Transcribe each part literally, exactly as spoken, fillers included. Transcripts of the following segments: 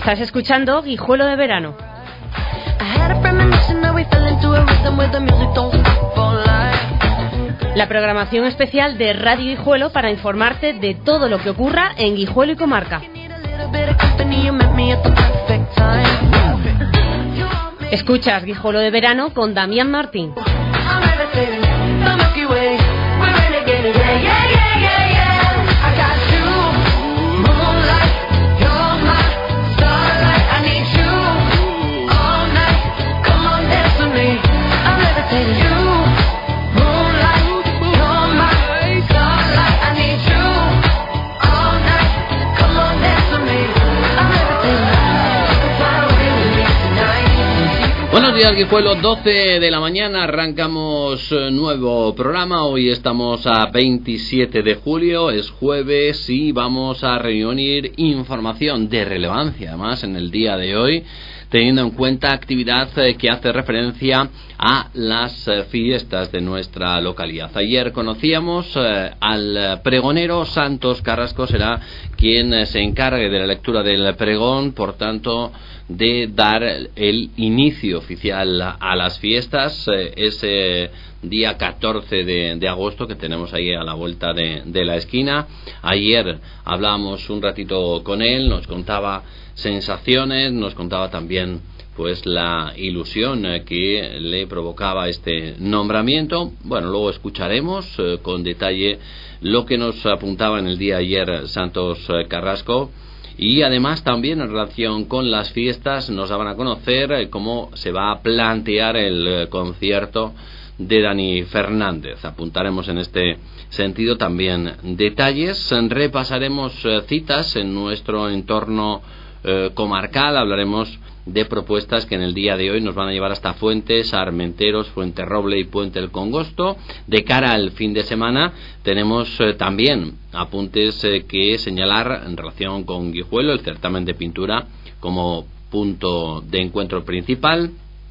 Estás escuchando Guijuelo de Verano. La programación especial de Radio Guijuelo para informarte de todo lo que ocurra en Guijuelo y comarca. Escuchas Guijuelo de Verano con Damián Martín. Buenos días, Guijuelo, doce de la mañana, arrancamos nuevo programa. Hoy estamos a veintisiete de julio, es jueves y vamos a reunir información de relevancia, además, en el día de hoy, teniendo en cuenta actividad que hace referencia a las fiestas de nuestra localidad. Ayer conocíamos eh, al pregonero Santos Carrasco, será quien se encargue de la lectura del pregón, por tanto, de dar el inicio oficial a las fiestas, eh, ese día catorce de, de agosto que tenemos ahí a la vuelta de, de la esquina. Ayer hablábamos un ratito con él, nos contaba sensaciones, nos contaba también pues la ilusión que le provocaba este nombramiento. Bueno, luego escucharemos eh, con detalle lo que nos apuntaba en el día ayer Santos Carrasco. Y además también en relación con las fiestas nos daban a conocer eh, cómo se va a plantear el eh, concierto de Dani Fernández. Apuntaremos en este sentido también detalles. Repasaremos eh, citas en nuestro entorno eh, comarcal. Hablaremos de propuestas que en el día de hoy nos van a llevar hasta Fuentes, Armenteros, Fuenterroble y Puente el Congosto. De cara al fin de semana tenemos eh, también apuntes eh, que señalar en relación con Guijuelo, el certamen de pintura como punto de encuentro principal.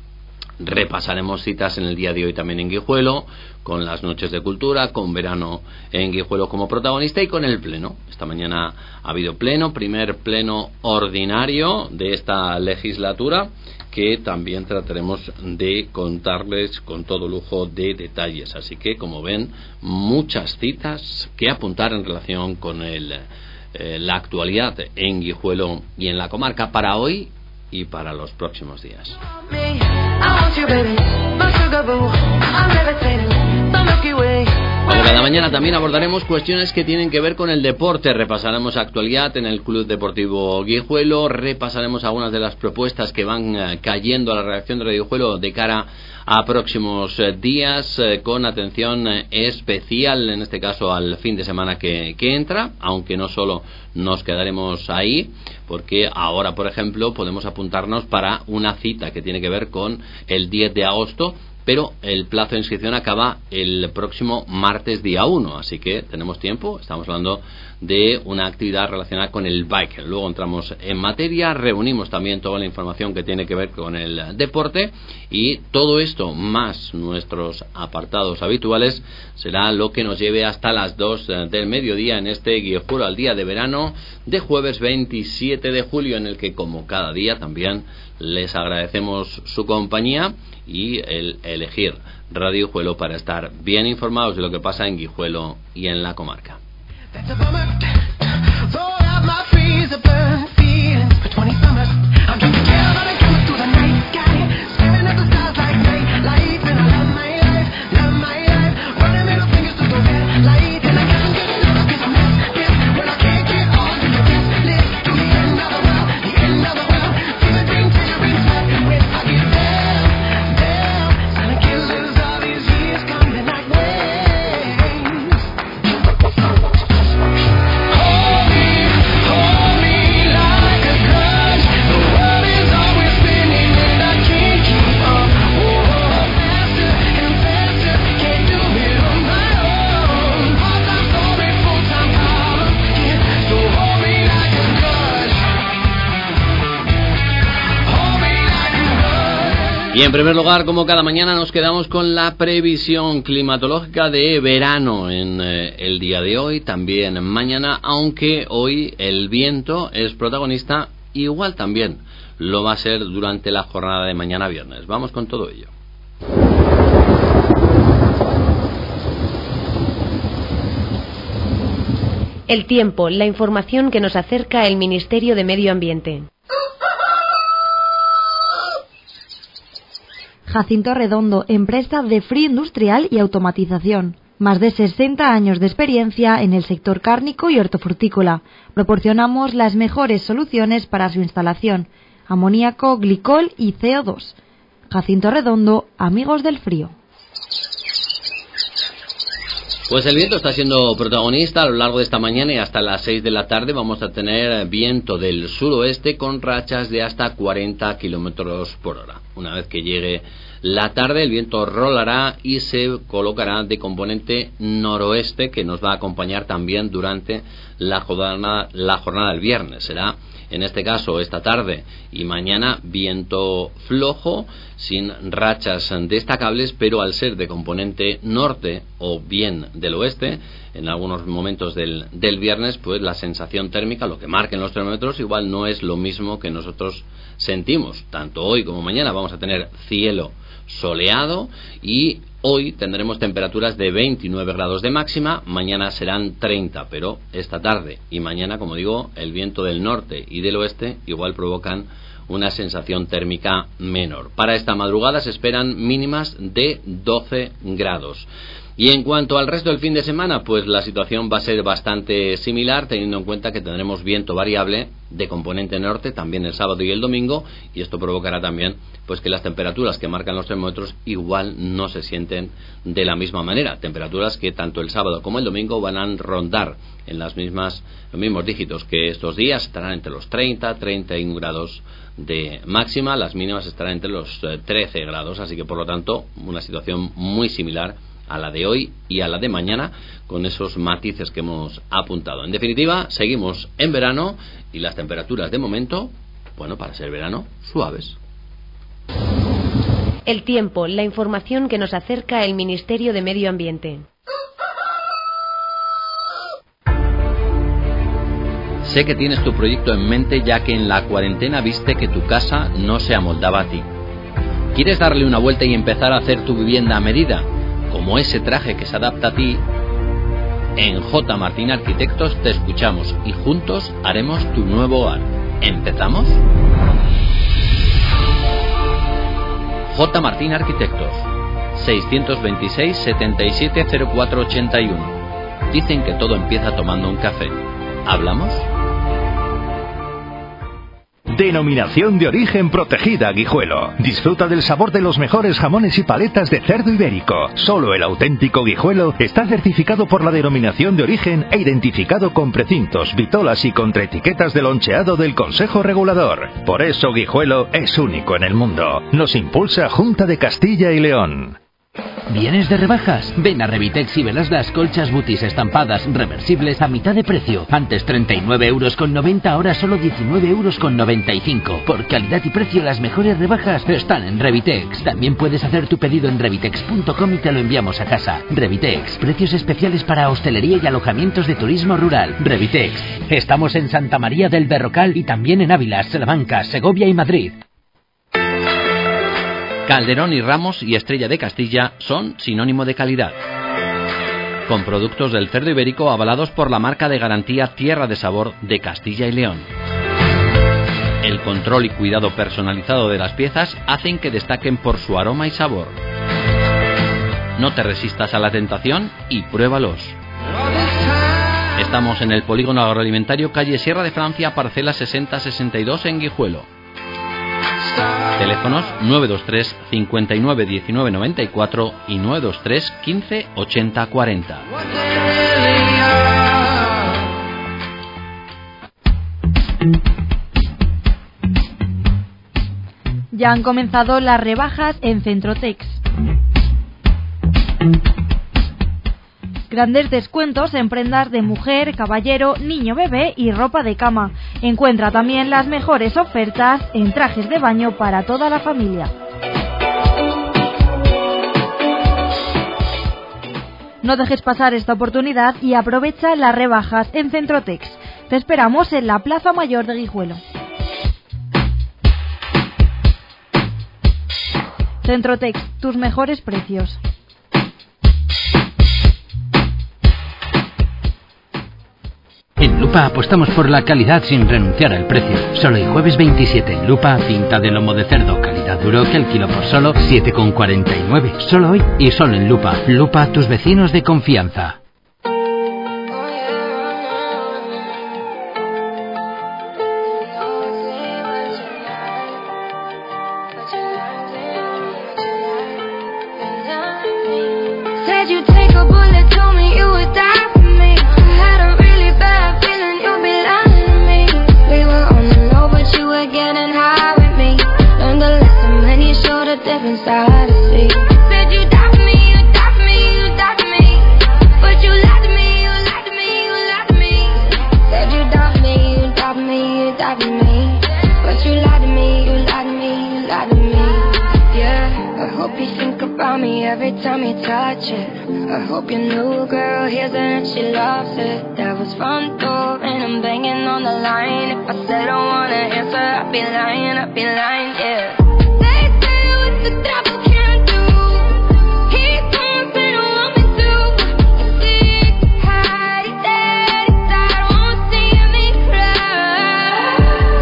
Repasaremos citas en el día de hoy también en Guijuelo, con las noches de cultura, con verano en Guijuelo como protagonista y con el pleno. Esta mañana ha habido pleno, primer pleno ordinario de esta legislatura, que también trataremos de contarles con todo lujo de detalles. Así que, como ven, muchas citas que apuntar en relación con el, eh, la actualidad en Guijuelo y en la comarca para hoy y para los próximos días. Como cada mañana también abordaremos cuestiones que tienen que ver con el deporte. Repasaremos actualidad en el Club Deportivo Guijuelo, repasaremos algunas de las propuestas que van eh, cayendo a la redacción de Radio Guijuelo de cara a próximos eh, días, eh, con atención eh, especial, en este caso al fin de semana que, que entra, aunque no solo nos quedaremos ahí, porque ahora, por ejemplo, podemos apuntarnos para una cita que tiene que ver con el diez de agosto, pero el plazo de inscripción acaba el próximo martes día uno, así que tenemos tiempo. Estamos hablando de una actividad relacionada con el bike. Luego entramos en materia, reunimos también toda la información que tiene que ver con el deporte, y todo esto más nuestros apartados habituales será lo que nos lleve hasta las dos del mediodía en este Guijuelo al día de verano de jueves veintisiete de julio, en el que, como cada día, también les agradecemos su compañía y el elegir Radio Guijuelo para estar bien informados de lo que pasa en Guijuelo y en la comarca. Y en primer lugar, como cada mañana, nos quedamos con la previsión climatológica de verano en eh, el día de hoy, también mañana, aunque hoy el viento es protagonista igual también lo va a ser durante la jornada de mañana viernes. Vamos con todo ello. El tiempo, la información que nos acerca el Ministerio de Medio Ambiente. Jacinto Redondo, empresa de frío industrial y automatización. Más de sesenta años de experiencia en el sector cárnico y hortofrutícola. Proporcionamos las mejores soluciones para su instalación: amoníaco, glicol y C O dos. Jacinto Redondo, amigos del frío. Pues el viento está siendo protagonista a lo largo de esta mañana y hasta las seis de la tarde vamos a tener viento del suroeste con rachas de hasta cuarenta kilómetros por hora. Una vez que llegue la tarde, el viento rolará y se colocará de componente noroeste, que nos va a acompañar también durante la jornada, la jornada del viernes. Será, en este caso, esta tarde y mañana, viento flojo, sin rachas destacables, pero al ser de componente norte o bien del oeste, en algunos momentos del, del viernes, pues la sensación térmica, lo que marquen los termómetros, igual no es lo mismo que nosotros sentimos. Tanto hoy como mañana vamos a tener cielo soleado y hoy tendremos temperaturas de veintinueve grados de máxima, mañana serán treinta, pero esta tarde y mañana, como digo, el viento del norte y del oeste igual provocan una sensación térmica menor. Para esta madrugada se esperan mínimas de doce grados. Y en cuanto al resto del fin de semana, pues la situación va a ser bastante similar, teniendo en cuenta que tendremos viento variable de componente norte también el sábado y el domingo, y esto provocará también pues que las temperaturas que marcan los termómetros igual no se sienten de la misma manera. Temperaturas que tanto el sábado como el domingo van a rondar en las mismas los mismos dígitos que estos días, estarán entre los treinta, treinta y uno grados de máxima, las mínimas estarán entre los trece grados, así que por lo tanto una situación muy similar a la de hoy y a la de mañana, con esos matices que hemos apuntado. En definitiva, seguimos en verano y las temperaturas de momento, bueno, para ser verano, suaves. El tiempo, la información que nos acerca el Ministerio de Medio Ambiente. Sé que tienes tu proyecto en mente, ya que en la cuarentena viste que tu casa no se amoldaba a ti. ¿Quieres darle una vuelta y empezar a hacer tu vivienda a medida, como ese traje que se adapta a ti? En J. Martín Arquitectos te escuchamos y juntos haremos tu nuevo hogar. ¿Empezamos? J. Martín Arquitectos, seiscientos veintiséis, setenta y siete, cero cuatro ochenta y uno. Dicen que todo empieza tomando un café. ¿Hablamos? Denominación de origen protegida Guijuelo. Disfruta del sabor de los mejores jamones y paletas de cerdo ibérico. Solo el auténtico Guijuelo está certificado por la denominación de origen e identificado con precintos, vitolas y contraetiquetas de loncheado del Consejo Regulador. Por eso Guijuelo es único en el mundo. Nos impulsa Junta de Castilla y León. ¿Vienes de rebajas? Ven a Revitex y verás las colchas Butis estampadas reversibles a mitad de precio. Antes treinta y nueve euros con noventa, ahora solo diecinueve euros con noventa y cinco. Por calidad y precio, las mejores rebajas están en Revitex. También puedes hacer tu pedido en revitex punto com y te lo enviamos a casa. Revitex, precios especiales para hostelería y alojamientos de turismo rural. Revitex, estamos en Santa María del Berrocal y también en Ávila, Salamanca, Segovia y Madrid. Calderón y Ramos y Estrella de Castilla son sinónimo de calidad. Con productos del cerdo ibérico avalados por la marca de garantía Tierra de Sabor de Castilla y León. El control y cuidado personalizado de las piezas hacen que destaquen por su aroma y sabor. No te resistas a la tentación y pruébalos. Estamos en el Polígono Agroalimentario, calle Sierra de Francia, parcela sesenta sesenta y dos en Guijuelo. Teléfonos nueve dos tres, cincuenta y nueve, diecinueve noventa y cuatro y nueve dos tres, quince, ochenta, cuarenta. Ya han comenzado las rebajas en Centrotex. Grandes descuentos en prendas de mujer, caballero, niño, bebé y ropa de cama. Encuentra también las mejores ofertas en trajes de baño para toda la familia. No dejes pasar esta oportunidad y aprovecha las rebajas en Centrotex. Te esperamos en la Plaza Mayor de Guijuelo. Centrotex, tus mejores precios. En Lupa apostamos por la calidad sin renunciar al precio. Solo el jueves veintisiete en Lupa, cinta de lomo de cerdo calidad duro que el kilo por solo siete con cuarenta y nueve. Solo hoy y solo en Lupa. Lupa, tus vecinos de confianza. Every time you touch it, I hope your new girl hears it and she loves it. That was front door and I'm banging on the line. If I said I wanna answer, I'd be lying, I'd be lying, yeah. They say what the devil can't do. He comes and I want me to. See, hide it, dead inside, won't see me cry.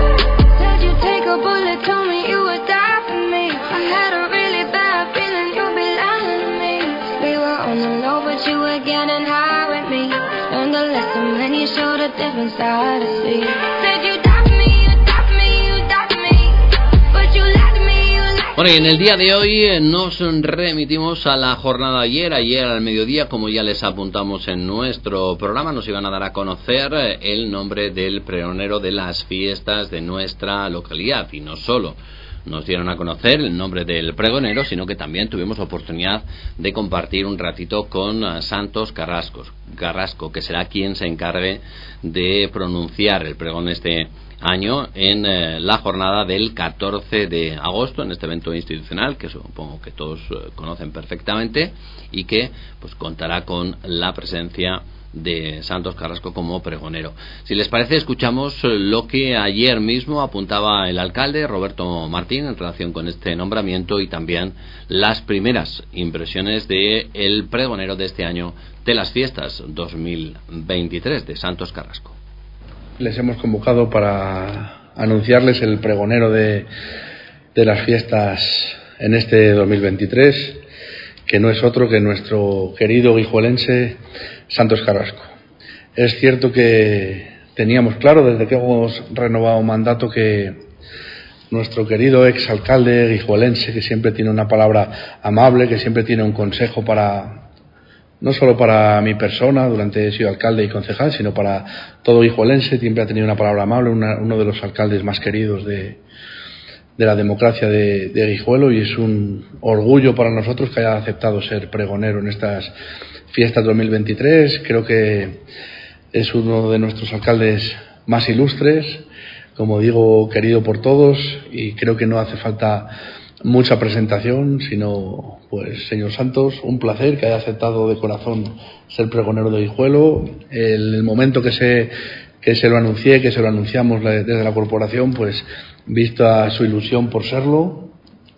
Said you take a bullet, told me you would die for me. I had a really bad feeling you'd be lying to me. We were on the low, but you were getting high with me. Learned a lesson when you showed a different side to see. Said you die for me, you die for me, you die for me. But you lied to me, you lied to me. Bueno, y en el día de hoy nos remitimos a la jornada de ayer. Ayer al mediodía, como ya les apuntamos en nuestro programa, nos iban a dar a conocer el nombre del pregonero de las fiestas de nuestra localidad. Y no solo nos dieron a conocer el nombre del pregonero, sino que también tuvimos oportunidad de compartir un ratito con Santos Carrasco, Carrasco, que será quien se encargue de pronunciar el pregón este año en eh, la jornada del catorce de agosto, en este evento institucional que supongo que todos eh, conocen perfectamente y que pues contará con la presencia de Santos Carrasco como pregonero. Si les parece, escuchamos lo que ayer mismo apuntaba el alcalde Roberto Martín en relación con este nombramiento y también las primeras impresiones de el pregonero de este año de las fiestas dos mil veintitrés de Santos Carrasco. Les hemos convocado para anunciarles el pregonero de, de las fiestas en este dos mil veintitrés, que no es otro que nuestro querido guijuelense Santos Carrasco. Es cierto que teníamos claro desde que hemos renovado mandato que nuestro querido exalcalde guijuelense, que siempre tiene una palabra amable, que siempre tiene un consejo para, no solo para mi persona, durante he sido alcalde y concejal, sino para todo guijuelense, siempre ha tenido una palabra amable, una, uno de los alcaldes más queridos de, de la democracia de, de Guijuelo, y es un orgullo para nosotros que haya aceptado ser pregonero en estas fiestas dos mil veintitrés. Creo que es uno de nuestros alcaldes más ilustres, como digo, querido por todos, y creo que no hace falta mucha presentación, sino, pues, señor Santos, un placer que haya aceptado de corazón ser pregonero de Guijuelo. El, el momento que se, que se lo anuncié, que se lo anunciamos desde la corporación, pues, vista su ilusión por serlo,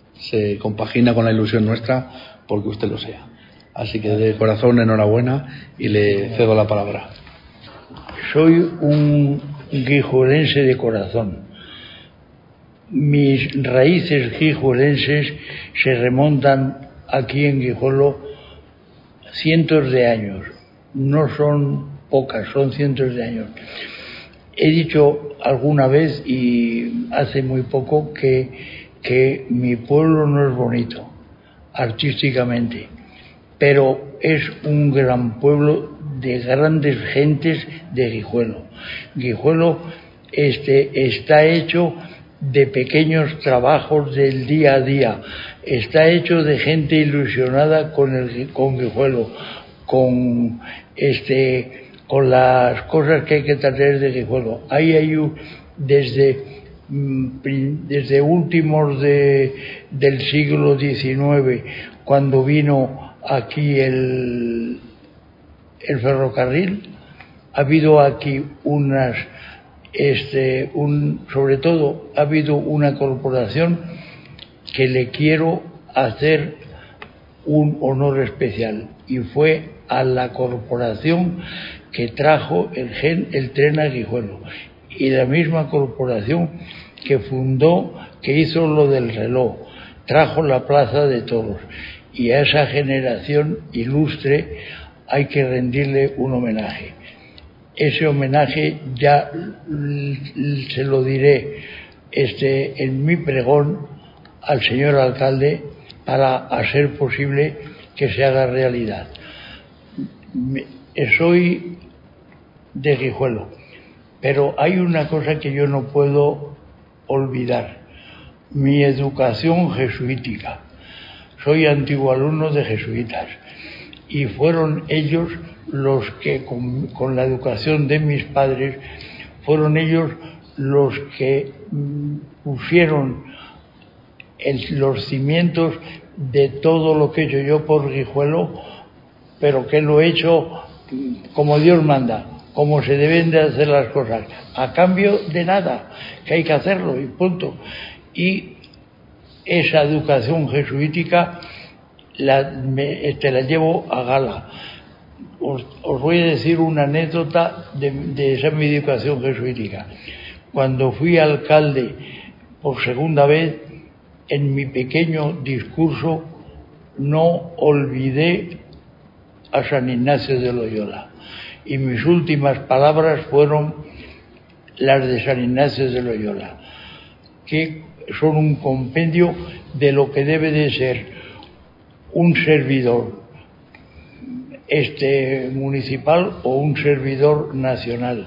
se compagina con la ilusión nuestra porque usted lo sea. Así que de corazón, enhorabuena, y le cedo la palabra. Soy un guijuelense de corazón. Mis raíces guijuelenses se remontan aquí en Guijuelo cientos de años. No son pocas, son cientos de años. He dicho alguna vez y hace muy poco que, que mi pueblo no es bonito artísticamente, pero es un gran pueblo de grandes gentes de Guijuelo. Guijuelo este, está hecho de pequeños trabajos del día a día, está hecho de gente ilusionada con el con Guijuelo, con este con las cosas que hay que traer de Guijuelo. Ahí hay un, desde desde últimos de del siglo diecinueve, cuando vino aquí el el ferrocarril, ha habido aquí unas este un sobre todo ha habido una corporación que le quiero hacer un honor especial, y fue a la corporación que trajo el, gen, el tren a Guijuelo, y la misma corporación que fundó, que hizo lo del reloj, trajo la Plaza de Toros, y a esa generación ilustre hay que rendirle un homenaje. Ese homenaje ya se lo diré este, en mi pregón al señor alcalde, para hacer posible que se haga realidad. Soy de Guijuelo, pero hay una cosa que yo no puedo olvidar: mi educación jesuítica. Soy antiguo alumno de jesuitas, y fueron ellos los que, con, con la educación de mis padres, fueron ellos los que mm, pusieron el, los cimientos de todo lo que he hecho yo por Guijuelo, pero que lo he hecho como Dios manda, como se deben de hacer las cosas, a cambio de nada, que hay que hacerlo y punto. Y esa educación jesuítica la, me, te la llevo a gala. Os, os voy a decir una anécdota de, de esa mi educación jesuítica. Cuando fui alcalde por segunda vez, en mi pequeño discurso no olvidé a San Ignacio de Loyola, y mis últimas palabras fueron las de San Ignacio de Loyola, que son un compendio de lo que debe de ser un servidor este municipal o un servidor nacional.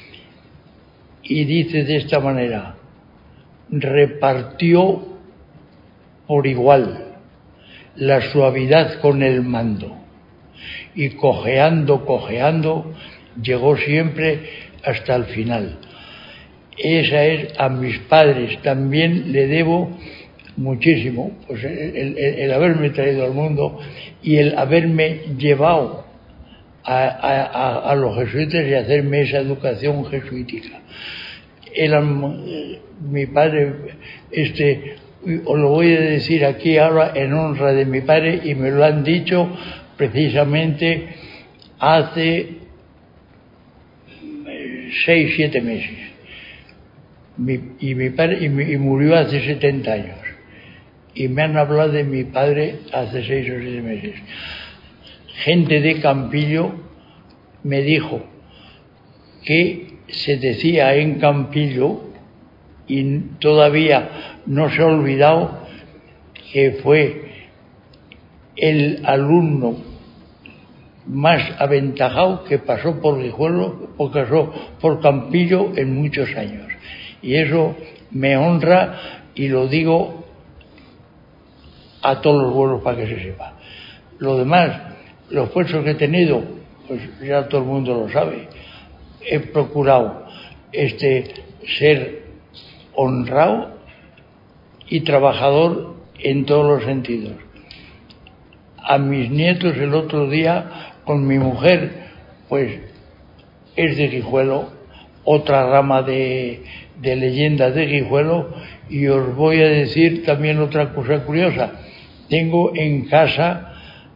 Y dice de esta manera: repartió por igual la suavidad con el mando, y cojeando, cojeando, llegó siempre hasta el final. Esa es, a mis padres también le debo muchísimo, pues el, el, el haberme traído al mundo y el haberme llevado a, a, a, a los jesuitas y hacerme esa educación jesuítica. Era, mi padre, este, os lo voy a decir aquí ahora en honra de mi padre, y me lo han dicho precisamente hace seis, siete meses. Mi, y mi padre y, mi, y murió hace setenta años. Y me han hablado de mi padre hace seis o siete meses. Gente de Campillo me dijo que se decía en Campillo, y todavía no se ha olvidado, que fue el alumno más aventajado que pasó por Guijuelo, o que pasó por Campillo en muchos años. Y eso me honra, y lo digo a todos los vuelos para que se sepa. Lo demás, los puestos que he tenido, pues ya todo el mundo lo sabe. He procurado este ser honrado y trabajador en todos los sentidos. A mis nietos el otro día, con mi mujer, pues es de Guijuelo, otra rama de, de leyendas de Guijuelo. Y os voy a decir también otra cosa curiosa: tengo en casa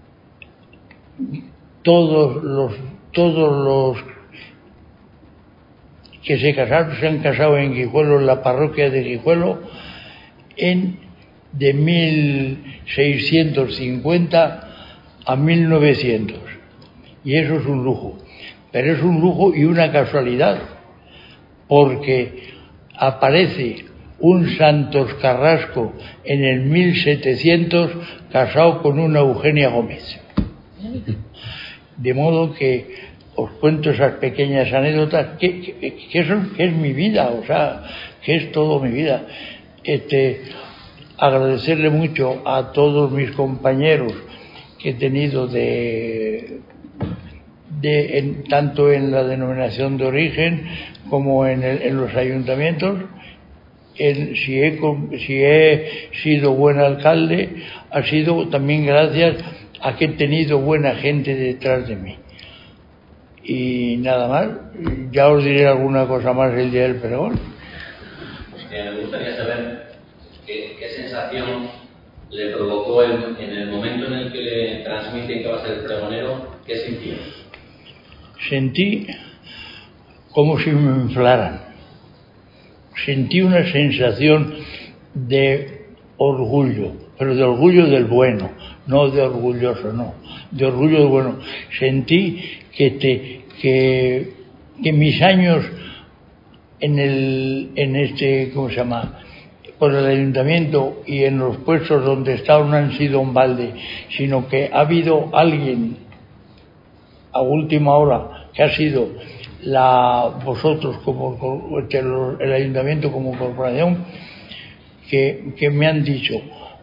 todos los todos los que se casaron, se han casado en Guijuelo, en la parroquia de Guijuelo, en de mil seiscientos cincuenta a mil novecientos, y eso es un lujo. Pero es un lujo y una casualidad, porque aparece un Santos Carrasco en el mil setecientos casado con una Eugenia Gómez. De modo que os cuento esas pequeñas anécdotas que, que, que, son, que es mi vida, o sea, que es todo mi vida. Este, agradecerle mucho a todos mis compañeros que he tenido de, de en, tanto en la denominación de origen como en, el, en los ayuntamientos. En, si, he, si he sido buen alcalde, ha sido también gracias a que he tenido buena gente detrás de mí. Y nada más, ya os diré alguna cosa más el día del pregón. Eh, me gustaría saber qué, qué sensación le provocó en, en el momento en el que le transmiten que va a ser pregonero, ¿qué sintió? Sentí como si me inflaran. Sentí una sensación de orgullo, pero de orgullo del bueno, no de orgulloso, no, de orgullo del bueno. Sentí que, te, que, que mis años en, el, en este, ¿cómo se llama?, por el ayuntamiento y en los puestos donde he estado no han sido un balde, sino que ha habido alguien a última hora que ha sido la vosotros como el ayuntamiento como corporación que, que me han dicho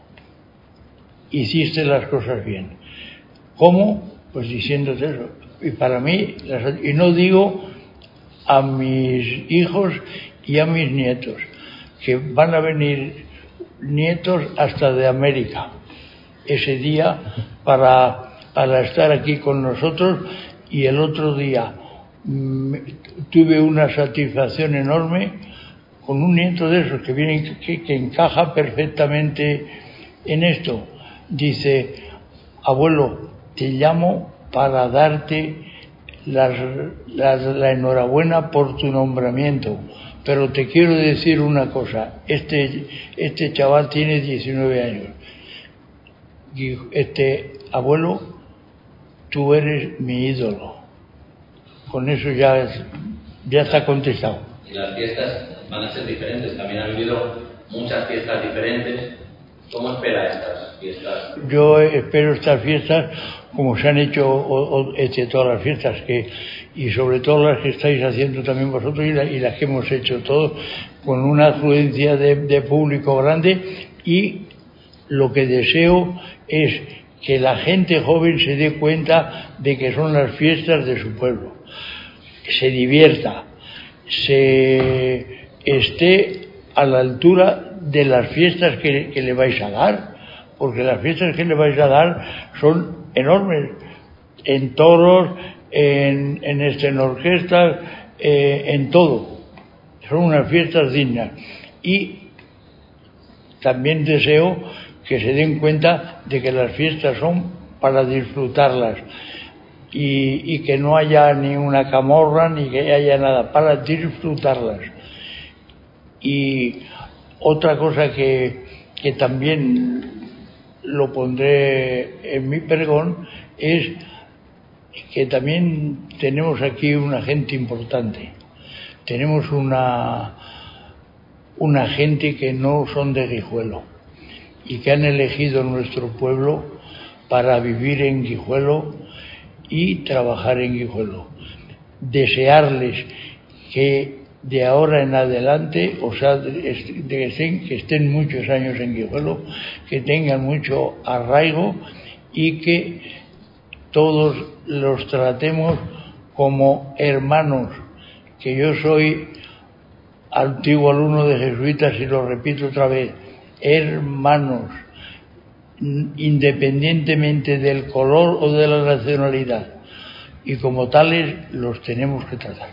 hiciste las cosas bien. ¿Cómo? Pues diciéndote eso. Y para mí, y no digo a mis hijos y a mis nietos, que van a venir nietos hasta de América ese día para, para estar aquí con nosotros. Y el otro día mmm, tuve una satisfacción enorme con un nieto de esos que viene que, que encaja perfectamente en esto. Dice: abuelo, te llamo para darte las, las, la enhorabuena por tu nombramiento, pero te quiero decir una cosa, este, este chaval tiene diecinueve años, y este abuelo, tú eres mi ídolo. Con eso ya, es, ya está contestado. Y las fiestas van a ser diferentes, también ha habido muchas fiestas diferentes. ¿Cómo espera estas fiestas? Yo espero estas fiestas como se han hecho o, o, este, todas las fiestas, que y sobre todo las que estáis haciendo también vosotros y, la, y las que hemos hecho todos, con una afluencia de, de público grande, y lo que deseo es que la gente joven se dé cuenta de que son las fiestas de su pueblo, se divierta, se esté a la altura de las fiestas que, que le vais a dar, porque las fiestas que le vais a dar son enormes, en toros, en, en, este, en orquestas, eh, en todo, son unas fiestas dignas. Y también deseo que se den cuenta de que las fiestas son para disfrutarlas, y, y que no haya ni una camorra ni que haya nada, para disfrutarlas. Y otra cosa que, que también lo pondré en mi pregón es que también tenemos aquí una gente importante, tenemos una, una gente que no son de Guijuelo y que han elegido nuestro pueblo para vivir en Guijuelo y trabajar en Guijuelo. Desearles que de ahora en adelante, o sea, de que estén, que estén muchos años en Guijuelo, que tengan mucho arraigo y que todos los tratemos como hermanos, que yo soy antiguo alumno de jesuitas y lo repito otra vez, hermanos, independientemente del color o de la nacionalidad, y como tales los tenemos que tratar.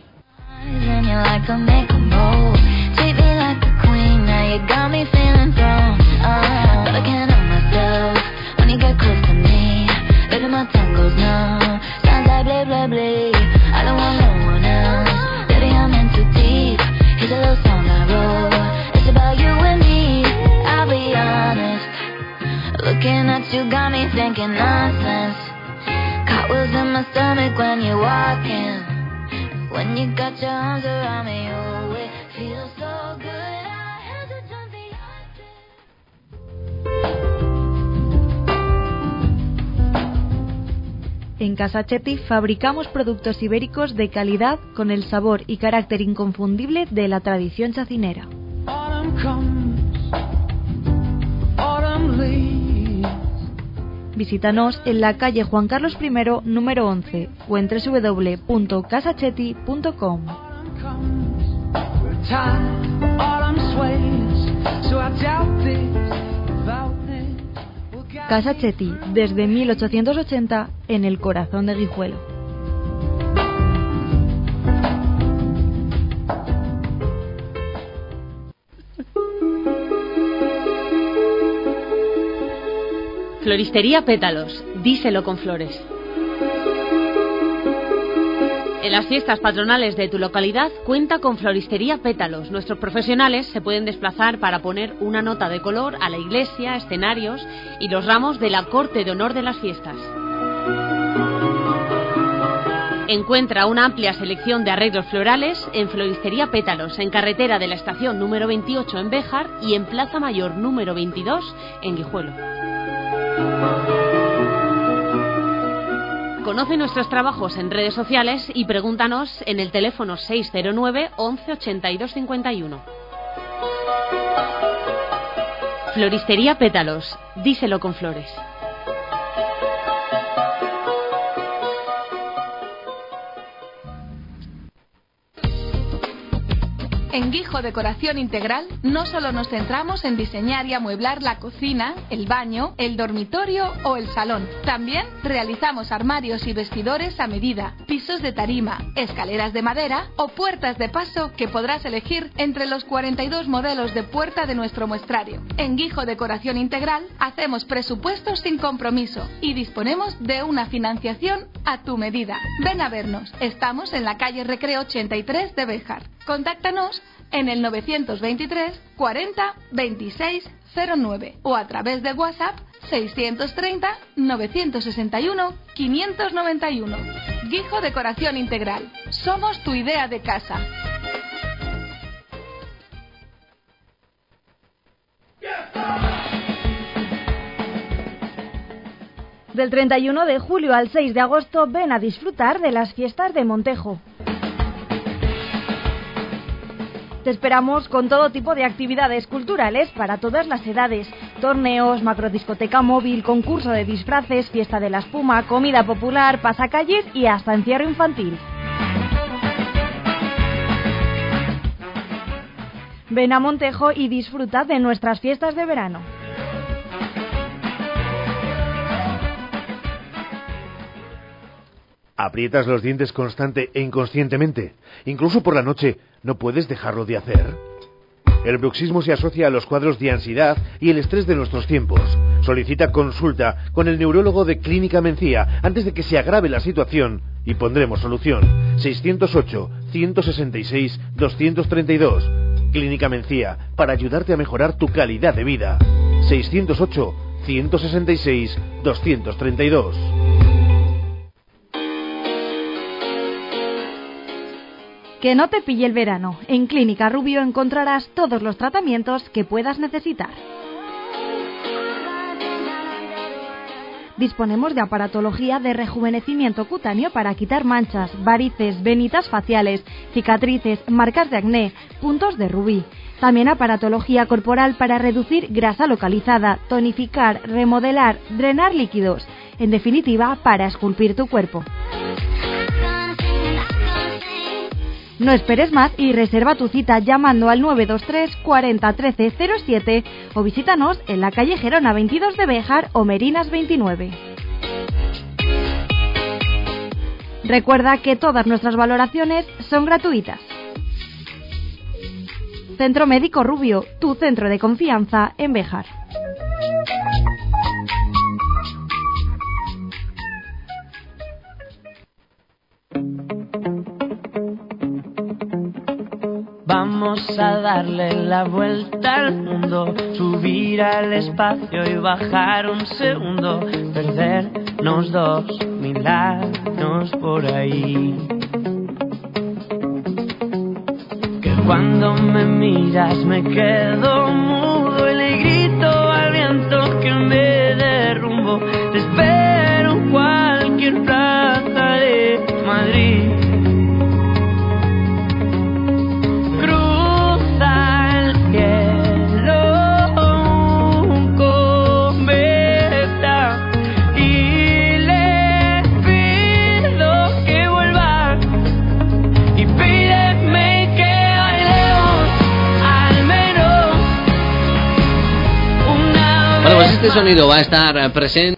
Looking at you got me thinking nonsense. Caught was in my stomach when you're walking. When you got your arms around me, oh, it feels so good. I had to jump the ice. En Casa Chetti fabricamos productos ibéricos de calidad con el sabor y carácter inconfundible de la tradición chacinera. Autumn comes, autumn leaves. Visítanos en la calle Juan Carlos primero, número once, o en doble u doble u doble u punto casa chetti punto com. Casa Chetti, desde mil ochocientos ochenta, en el corazón de Guijuelo. Floristería Pétalos, díselo con flores. En las fiestas patronales de tu localidad cuenta con Floristería Pétalos. Nuestros profesionales se pueden desplazar para poner una nota de color a la iglesia, escenarios y los ramos de la corte de honor de las fiestas. Encuentra una amplia selección de arreglos florales en Floristería Pétalos, en carretera de la estación número veintiocho en Béjar y en Plaza Mayor número veintidós en Guijuelo. Conoce nuestros trabajos en redes sociales y pregúntanos en el teléfono seis cero nueve once ochenta y dos cincuenta y uno. Floristería Pétalos, díselo con flores. En Guijo Decoración Integral no solo nos centramos en diseñar y amueblar la cocina, el baño, el dormitorio o el salón. También realizamos armarios y vestidores a medida, pisos de tarima, escaleras de madera o puertas de paso que podrás elegir entre los cuarenta y dos modelos de puerta de nuestro muestrario. En Guijo Decoración Integral hacemos presupuestos sin compromiso y disponemos de una financiación a tu medida. Ven a vernos. Estamos en la calle Recreo ochenta y tres de Béjar. Contáctanos en el novecientos veintitrés cuarenta veintiséis cero nueve o a través de WhatsApp seiscientos treinta novecientos sesenta y uno quinientos noventa y uno. Guijo Decoración Integral. Somos tu idea de casa. Del treinta y uno de julio al seis de agosto ven a disfrutar de las fiestas de Montejo. Te esperamos con todo tipo de actividades culturales para todas las edades. Torneos, macrodiscoteca móvil, concurso de disfraces, fiesta de la espuma, comida popular, pasacalles y hasta encierro infantil. Ven a Montejo y disfruta de nuestras fiestas de verano. ¿Aprietas los dientes constante e inconscientemente? Incluso por la noche, ¿no puedes dejarlo de hacer? El bruxismo se asocia a los cuadros de ansiedad y el estrés de nuestros tiempos. Solicita consulta con el neurólogo de Clínica Mencía antes de que se agrave la situación y pondremos solución. seiscientos ocho, ciento sesenta y seis, doscientos treinta y dos. Clínica Mencía, para ayudarte a mejorar tu calidad de vida. seiscientos ocho, ciento sesenta y seis, doscientos treinta y dos. Que no te pille el verano. En Clínica Rubio encontrarás todos los tratamientos que puedas necesitar. Disponemos de aparatología de rejuvenecimiento cutáneo para quitar manchas, varices, venitas faciales, cicatrices, marcas de acné, puntos de rubí. También aparatología corporal para reducir grasa localizada, tonificar, remodelar, drenar líquidos. En definitiva, para esculpir tu cuerpo. No esperes más y reserva tu cita llamando al nueve dos tres cuarenta trece cero siete o visítanos en la calle Gerona veintidós de Béjar o Merinas veintinueve. Recuerda que todas nuestras valoraciones son gratuitas. Centro Médico Rubio, tu centro de confianza en Béjar. Vamos a darle la vuelta al mundo, subir al espacio y bajar un segundo, perdernos dos mil años por ahí. Que cuando me miras me quedo mudo y le grito al viento que me derrumbo. Te espero en cualquier plaza de Madrid. Bueno, pues este sonido va a estar presente